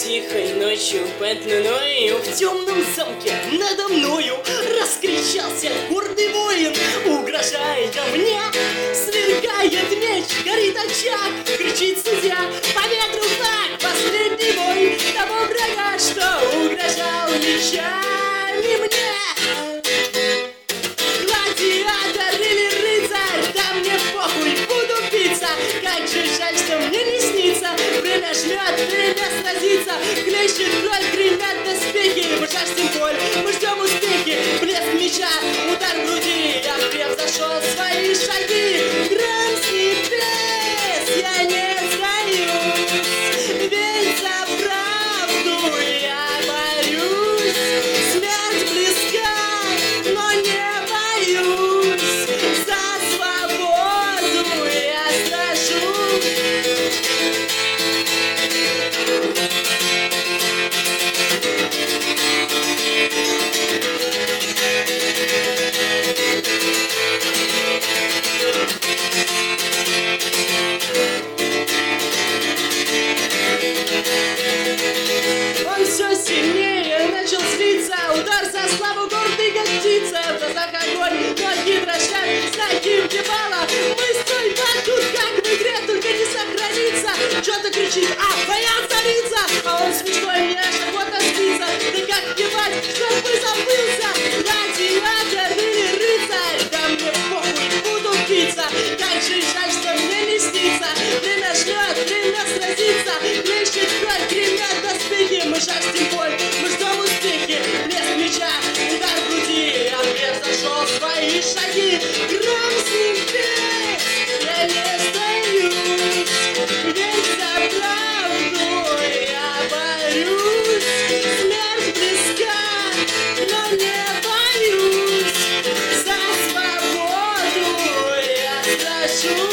Тихой ночью под луною в темном замке надо мною раскричался гордый воин, угрожая мне. Сверкает меч, горит очаг, кричит судья: по ветру так, последний бой того врага, что угрожал мечами мне. Гладиатор или рыцарь, да мне похуй, буду биться. Как же жаль, что мне не снится. Время жмет, время сразится. Хлещет кровь, гремят доспехи. Мы жаждем боль, мы ждем успехи. Блеск меча, удар в груди. Я превзошел свои шаги. Гром с небес, я не сдаюсь. Ведь за правду я борюсь. Смерть близка, но не боюсь. За свободу я сражусь. Он все сильнее начал злиться. Удар за славу гордый годится. В глазах огонь, ноги дрожат, знаки въебала. Мы стоим тут, как в игре, только не сохранится. Что-то кричит: а, твоя царица. А он смешной, мне аж охота спится. Да как ебать, чтоб бы забылся. Гладиатор или рыцарь, да мне похуй, буду биться. Как же жаль, что мне не снится. Время ждет, время сразится. Хлещет кровь, гремят доспехи. Мы жаждем боль, мы ждем успехи. Блеск меча, удар в груди. Я превзошел свои шаги. Гром с небес, я не сдаюсь. Ведь за правду я борюсь. Смерть близка, но не боюсь. За свободу я сражусь.